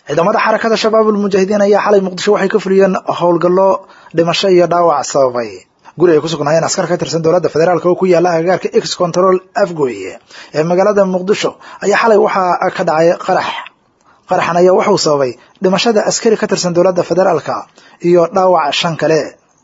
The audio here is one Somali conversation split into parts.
ciidamada xarakada shabaabul mujaahidiin ayaa xalay muqdisho waxay ka fuliyeen howlgallo dhimasho iyo dhaawac sababay guri ay ku sugnaayeen askar ka tirsan dowladda federaalka oo ku yaala agagaarka X Control Afgoy ee magaalada muqdisho ayaa xalay waxaa ka dhacay qaraxan ayaa wuxuu sababay dhimashada askari ka tirsan dowladda federaalka iyo dhaawac 5 kale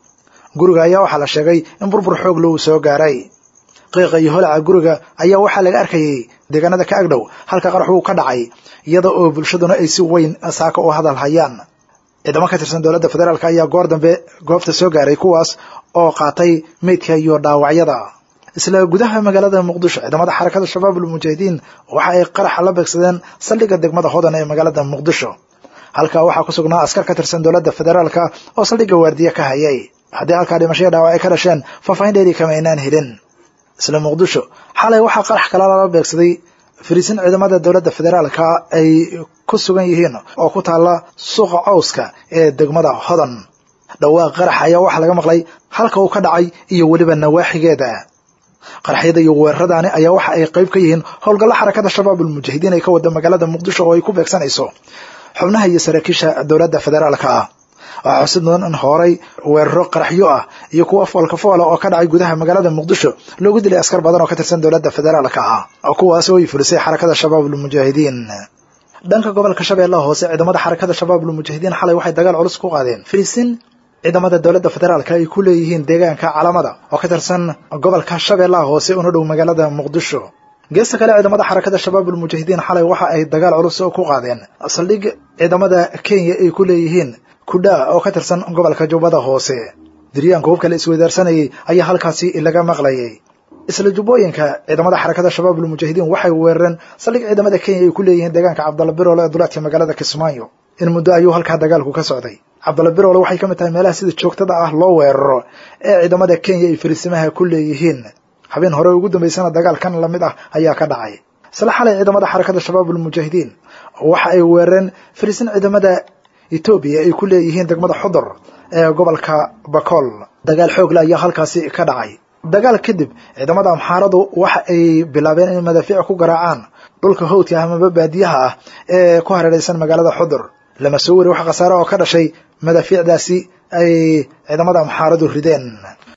guriga ayaa waxaa la sheegay in burbur xoog loo soo gaaray qiiqa iyo holaca guriga ayaa waxaa laga arkayay deegaanada ka agdhow halka qaraxu ka dhacay iyada oo bulshaduna ay si weyn saaka u hadal hayaan ciidamo ka tirsan dowladda federaalka ayaa goor dambe goobta soo gaaray kuwaas oo qaatay meydka iyo dhaawacyada isla gudaha magaalada muqdisho ciidamada xarakada shabaabul mujaahidiin waxa ay qarax la beegsadeen saldhigga degmada hodan ee magaalada muqdisho halka waxa ku sugnaa askar ka tirsan dowladda federaalka oo saldhigga waardiye ka hayay haddii halka dhimasho dhaawac ay ka dhasheen faafahin dheeri kama aynaan helin isla muqdisho xalay waxa qarax kala la beegsaday fariisin ciidamada dowladda federaalka ay ku sugan yihiin oo ku taala suuqa cawska ee degmada hodan dhawaaq qarax ayaa waxa laga maqlay halka uu ka dhacay iyo waliba nawaaxigeeda qaraxyada iyo weeraradaani ayaa waxa ay qayb ka yihiin howlgalla xarakada shabaabul mujaahidiin ay ka wada magaalada muqdisho oo ay ku beegsanayso xubnaha iyo saraakiisha dowladda federaalka waxaa xusid mudan in horay weeraro qaraxyo ah iyo kuwa foolka-foola oo ka dhacay gudaha magaalada muqdisho loogu dilay askar badan oo ka tirsan dowladda federaalka oo kuwaas oo ay fulisay xarakada shabaabul mujaahidiin dhanka gobolka shabeellaha hoose ciidamada xarakada shabaabul mujaahidiin xalay waxay dagaal culus ku qaadeen fariisin ciidamada dowladda federaalka ay ku leeyihiin deegaanka calamada oo ka tirsan gobolka shabeellaha hoose una dhow magaalada muqdisho geesta kale ciidamada xarakada shabaabul mujaahidiin xalay waxa ay dagaal culus ku qaadeen saldhig ciidamada Kenya ay ku leeyihiin kudha oo ka tirsan gobolka Jubbada Hoose diryaanka hubka la isweydaarsanayay ayaa halkaasi laga maqlayay isla jubbooyinka ciidamada xarakada shabaabul mujaahidiin waxay weerareen saldhig ciidamada Kenya ay ku leeyihiin deegaanka Cabdalla Biroole ee duleedka magaalada Kismaayo in muddo ayuu halka dagaalku ka socday Cabdalla Biroole waxay ka mid tahay meelaha sida joogtada ah loo weeraro ee ciidamada Kenya ay fariisimaha ku leeyihiin habeen hore ugu dambeysana dagaalkan la mid ah ayaa ka dhacay isla xalay ciidamada xarakada shabaabul mujaahidiin waxa ay weerareen fariisin ciidamada Ethiopia ay ku leeyihiin degmada Xudur ee gobolka Bakool dagaal xoog leh ayaa halkaasi ka dhacay dagaal kadib ciidamada amxaaradu waxa ay bilaabeen in madaafiic ku garaacaan dhulka hawdka ama baadiyaha ah ee ku hareeraysan magaalada Xudur lama soo wari wax khasaaro oo ka dhashay madaafiicdaasi ay ciidamada amxaaradu rideen